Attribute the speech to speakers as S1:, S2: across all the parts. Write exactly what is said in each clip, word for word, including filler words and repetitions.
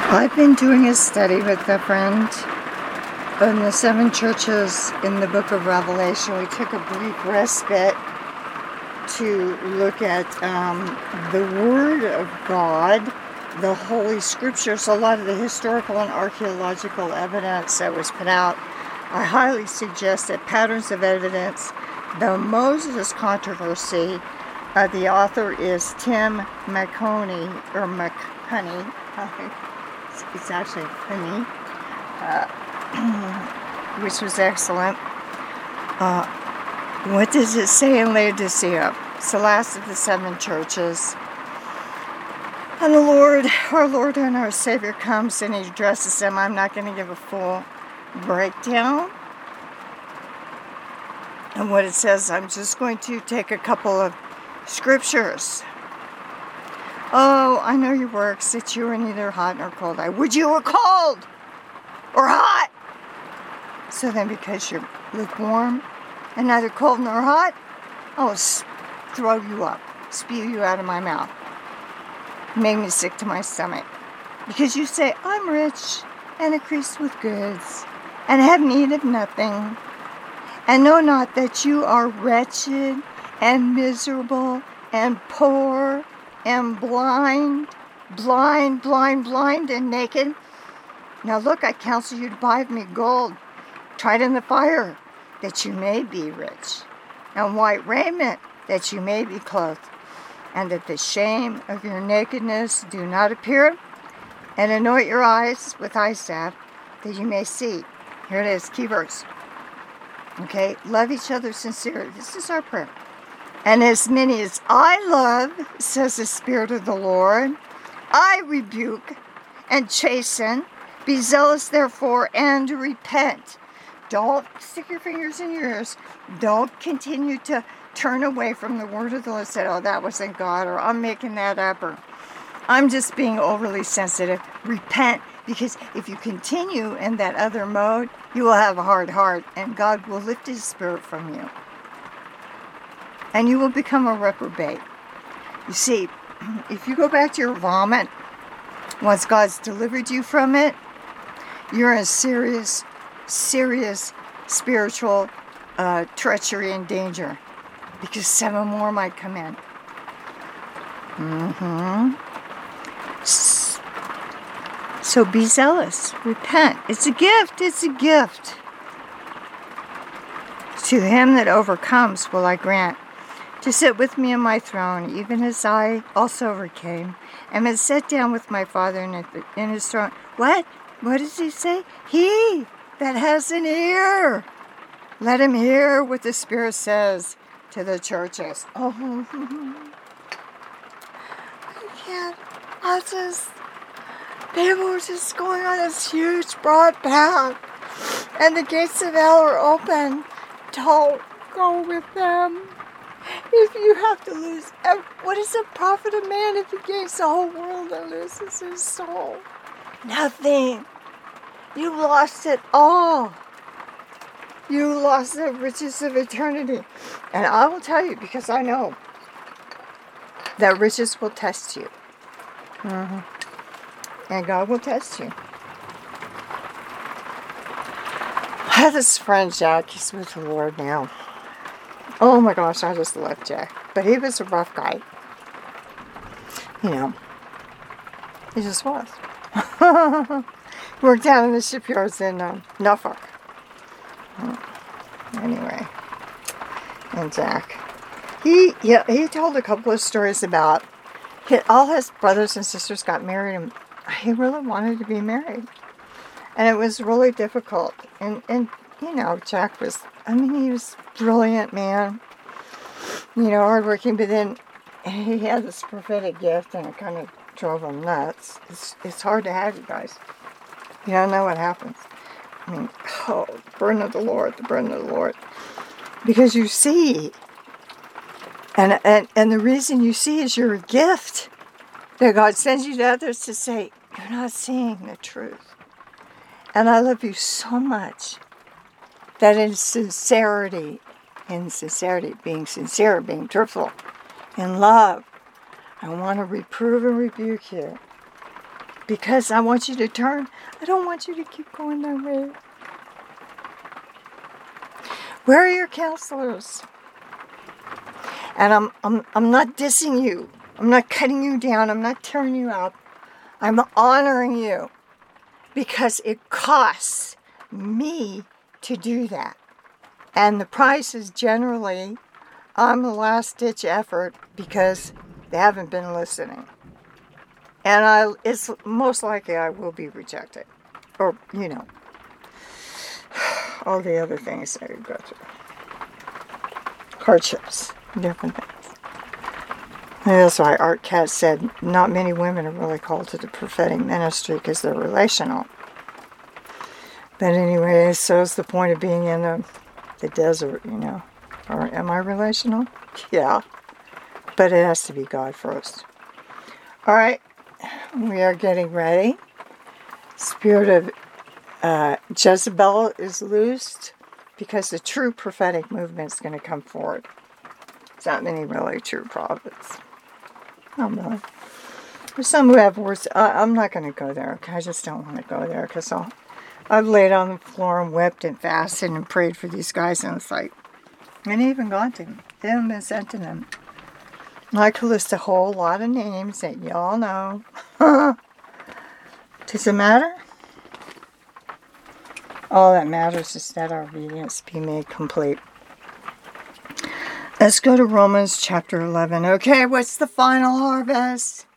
S1: I've been doing a study with a friend on the seven churches in the book of Revelation. We took a brief respite to look at um, the Word of God, the Holy Scriptures, a lot of the historical and archaeological evidence that was put out. I highly suggest that Patterns of Evidence, the Moses Controversy. Uh, the author is Tim McHoney, or McHoney. It's actually Honey, uh, which was excellent. Uh, what does it say in Laodicea? It's the last of the seven churches. And the Lord, our Lord and our Savior comes and He addresses them. I'm not going to give a full breakdown and what it says. I'm just going to take a couple of scriptures. Oh, I know your works, that you are neither hot nor cold. I would you were cold or hot. So then, because you're lukewarm and neither cold nor hot, I will throw you up, spew you out of my mouth, make me sick to my stomach. Because you say, I'm rich and increased with goods, and have need of nothing, and know not that you are wretched and miserable and poor and blind, blind, blind, blind, and naked. Now look, I counsel you to buy of me gold, tried in the fire, that you may be rich, and white raiment, that you may be clothed, and that the shame of your nakedness do not appear, and anoint your eyes with eye salve, that you may see. Here it is, key verse. Okay, love each other sincerely. This is our prayer. And as many as I love, says the Spirit of the Lord, I rebuke and chasten. Be zealous, therefore, and repent. Don't stick your fingers in your ears. Don't continue to turn away from the word of the Lord and say, oh, that wasn't God, or I'm making that up, or I'm just being overly sensitive. Repent, because if you continue in that other mode, you will have a hard heart, and God will lift His Spirit from you. And you will become a reprobate. You see, if you go back to your vomit, once God's delivered you from it, you're in serious, serious spiritual uh, treachery and danger. Because seven more might come in. Mm-hmm. So be zealous. Repent. It's a gift. It's a gift. To him that overcomes will I grant to sit with me on my throne, even as I also overcame, and has sat down with my Father in His throne. What? What does He say? He that has an ear, let him hear what the Spirit says to the churches. Oh, I can't. I just, people are just going on this huge, broad path, and the gates of hell are open. Don't go with them. If you have to lose, what is the profit of man if he gains the whole world and loses his soul? Nothing. You lost it all. You lost the riches of eternity. And I will tell you, because I know that riches will test you. Mm-hmm. And God will test you. I have this friend, Jack. He's with the Lord now. Oh my gosh, I just love Jack. But he was a rough guy. You know. He just was. Worked down in the shipyards in um, Norfolk. Anyway. And Jack. He yeah, he told a couple of stories about he, all his brothers and sisters got married, and he really wanted to be married. And it was really difficult. And, and you know, Jack was, I mean, he was a brilliant man. You know, hardworking, but then he had this prophetic gift, and it kind of drove him nuts. It's, it's hard to have, you guys. You don't know what happens. I mean, oh, the burden of the Lord, the burden of the Lord. Because you see, and, and, and the reason you see is you're a gift that God sends you to others to say, you're not seeing the truth. And I love you so much that in sincerity, in sincerity, being sincere, being truthful, in love, I want to reprove and rebuke you. because I want you to turn. I don't want you to keep going that way. Where are your counselors? And I'm I'm I'm not dissing you. I'm not cutting you down. I'm not tearing you up. I'm honoring you because it costs me to do that. And the price is generally I'm the last ditch effort because they haven't been listening. And I it's most likely I will be rejected. Or, you know, all the other things that you go through. Hardships, different things. And that's why Art Katz said not many women are really called to the prophetic ministry because they're relational. But anyway, so is the point of being in the, the desert, you know. Or am I relational? Yeah. But it has to be God first. All right. We are getting ready. Spirit of uh, Jezebel is loosed because the true prophetic movement is going to come forward. There's not many really true prophets. Not really. There's some who have words. Uh, I'm not going to go there. Okay? I just don't want to go there because I'll. I've laid on the floor and wept and fasted and prayed for these guys, and it's like, and they haven't gone to them. They haven't been sent to them. I could list a whole lot of names that y'all know. Does it matter? All that matters is that our obedience be made complete. Let's go to Romans chapter eleven. Okay, what's the final harvest?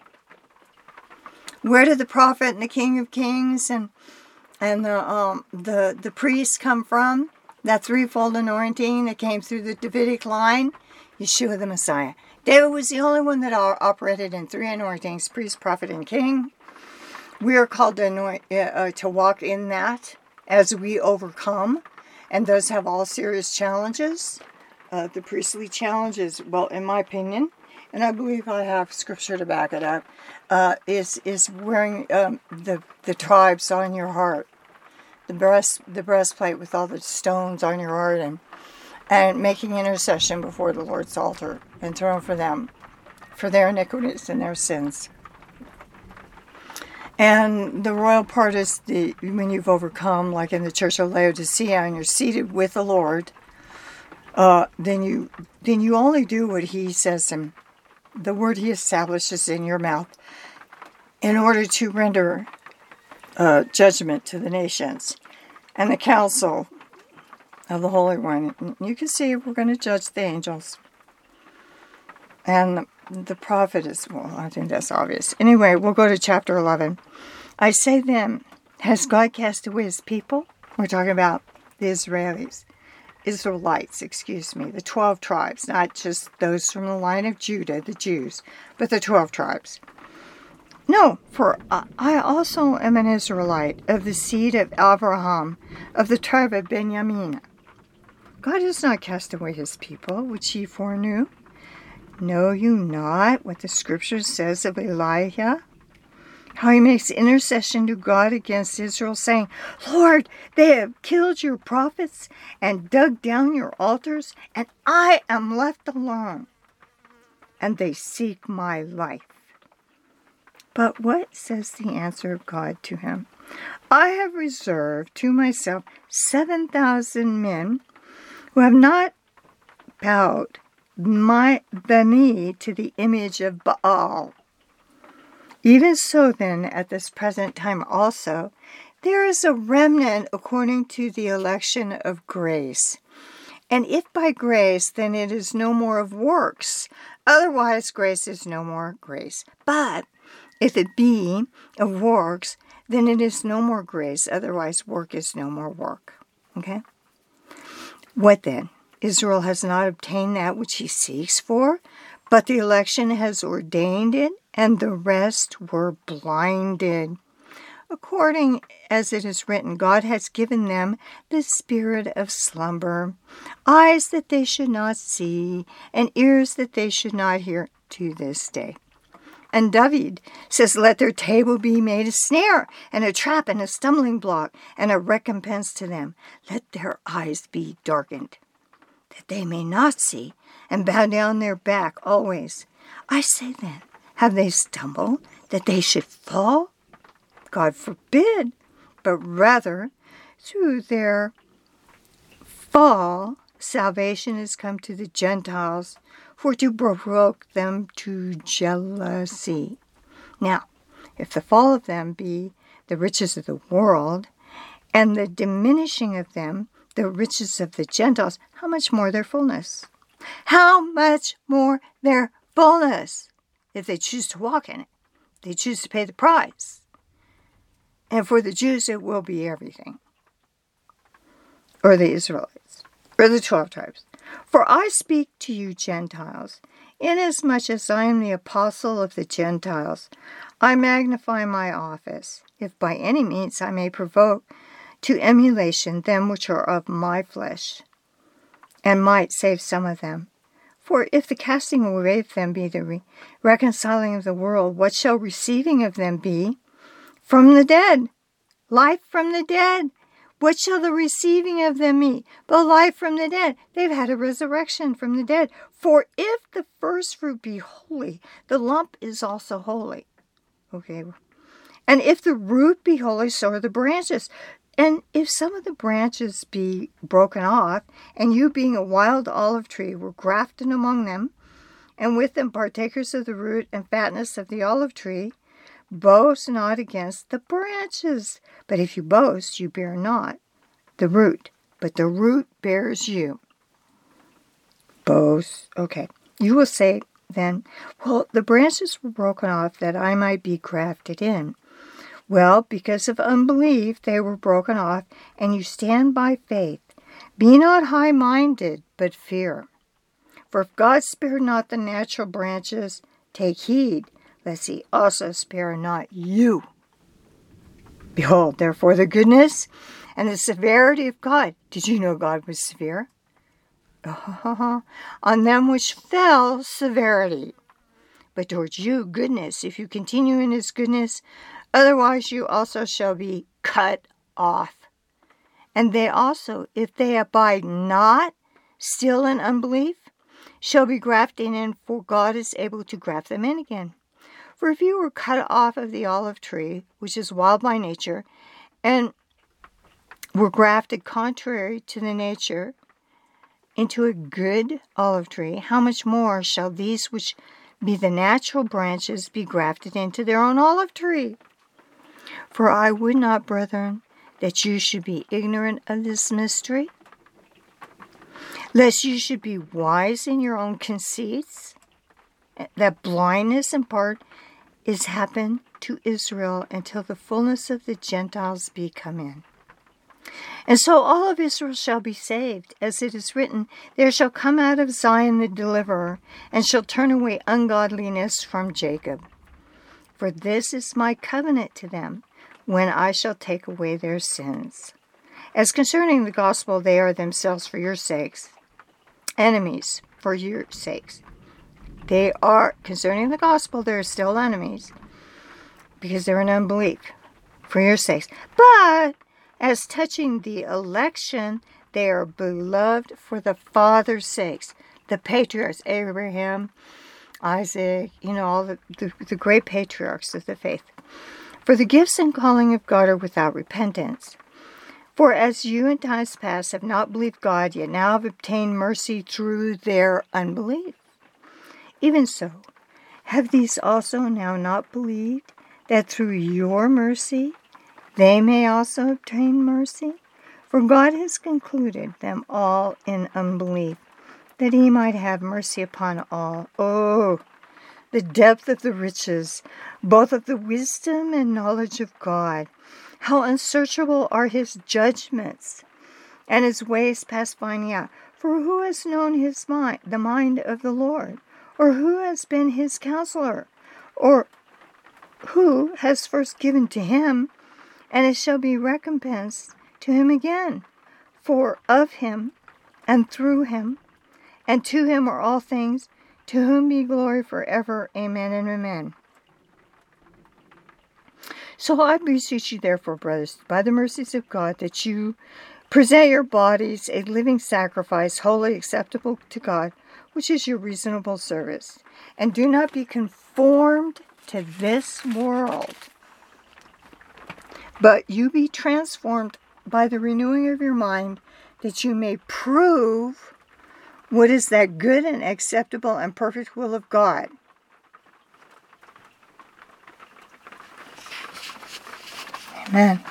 S1: Where did the prophet and the King of Kings and and the um the the priest come from? That threefold anointing that came through the Davidic line, Yeshua the Messiah. David was the only one that operated in three anointings: priest, prophet, and king. We are called to anoint uh, to walk in that as we overcome, and those have all serious challenges. Uh, the priestly challenges, well, in my opinion, and I believe I have scripture to back it up, uh, is is wearing um, the the tribes on your heart, the breast the breastplate with all the stones on your heart, and and making intercession before the Lord's altar and throwing for them, for their iniquities and their sins. And the royal part is the when you've overcome, like in the Church of Laodicea, and you're seated with the Lord. Uh, then you then you only do what He says, and the word He establishes in your mouth, in order to render uh, judgment to the nations and the council of the Holy One. You can see we're going to judge the angels, and the, the prophet is, well, I think that's obvious. Anyway, we'll go to chapter eleven. I say then, has God cast away His people? We're talking about the Israelis. Israelites, excuse me, the twelve tribes, not just those from the line of Judah, the Jews, but the twelve tribes. No, for I also am an Israelite of the seed of Abraham, of the tribe of Benjamin. God has not cast away His people, which He foreknew. Know you not what the Scripture says of Elijah? How he makes intercession to God against Israel, saying, Lord, they have killed your prophets and dug down your altars, and I am left alone, and they seek my life. But what says the answer of God to him? I have reserved to myself seven thousand men who have not bowed my the knee to the image of Baal. Even so then, at this present time also, there is a remnant according to the election of grace. And if by grace, then it is no more of works. Otherwise, grace is no more grace. But if it be of works, then it is no more grace. Otherwise, work is no more work. Okay? What then? Israel has not obtained that which he seeks for, but the election has ordained it, and the rest were blinded. According as it is written, God has given them the spirit of slumber, eyes that they should not see, and ears that they should not hear to this day. And David says, let their table be made a snare, and a trap, and a stumbling block, and a recompense to them. Let their eyes be darkened, that they may not see, and bow down their back always. I say then, have they stumbled, that they should fall? God forbid, but rather through their fall, salvation has come to the Gentiles for to provoke them to jealousy. Now, if the fall of them be the riches of the world, and the diminishing of them the riches of the Gentiles, how much more their fullness? How much more their fullness, if they choose to walk in it, they choose to pay the price. And for the Jews, it will be everything. Or the Israelites, or the twelve tribes. For I speak to you Gentiles, inasmuch as I am the apostle of the Gentiles, I magnify my office, if by any means I may provoke to emulation them which are of my flesh, and might save some of them. For if the casting away of them be the re- reconciling of the world, what shall receiving of them be from the dead? Life from the dead. What shall the receiving of them be? But life from the dead. They've had a resurrection from the dead. For if the first fruit be holy, the lump is also holy. Okay. And if the root be holy, so are the branches. And if some of the branches be broken off, and you being a wild olive tree were grafted among them, and with them partakers of the root and fatness of the olive tree, boast not against the branches. But if you boast, you bear not the root, but the root bears you. Boast. Okay. You will say then, well, the branches were broken off that I might be grafted in. Well, because of unbelief they were broken off, and you stand by faith. Be not high-minded, but fear. For if God spared not the natural branches, take heed, lest he also spare not you. Behold, therefore, the goodness and the severity of God. Did you know God was severe? Oh, on them which fell, severity. But towards you, goodness, if you continue in his goodness, otherwise you also shall be cut off. And they also, if they abide not still in unbelief, shall be grafted in, for God is able to graft them in again. For if you were cut off of the olive tree, which is wild by nature, and were grafted contrary to the nature into a good olive tree, how much more shall these which be the natural branches be grafted into their own olive tree? For I would not, brethren, that you should be ignorant of this mystery, lest you should be wise in your own conceits, that blindness in part is happened to Israel until the fullness of the Gentiles be come in. And so all of Israel shall be saved, as it is written, there shall come out of Zion the deliverer, and shall turn away ungodliness from Jacob. For this is my covenant to them, when I shall take away their sins. As concerning the gospel, they are themselves for your sakes, enemies for your sakes. They are, concerning the gospel, they're still enemies, because they're in unbelief, for your sakes. But as touching the election, they are beloved for the Father's sakes. The patriarchs, Abraham, Isaac, you know, all the, the, the great patriarchs of the faith. For the gifts and calling of God are without repentance. For as you in times past have not believed God, yet now have obtained mercy through their unbelief. Even so, have these also now not believed, that through your mercy they may also obtain mercy? For God has concluded them all in unbelief, that he might have mercy upon all. Oh, the depth of the riches, both of the wisdom and knowledge of God. How unsearchable are his judgments, and his ways past finding out. For who has known his mind, the mind of the Lord? Or who has been his counselor? Or who has first given to him, and it shall be recompensed to him again? For of him, and through him, and to him are all things, to whom be glory forever. Amen and amen. So I beseech you, therefore, brothers, by the mercies of God, that you present your bodies a living sacrifice, wholly acceptable to God, which is your reasonable service. And do not be conformed to this world, But you be transformed by the renewing of your mind, that you may prove what is that good and acceptable and perfect will of God. Amen.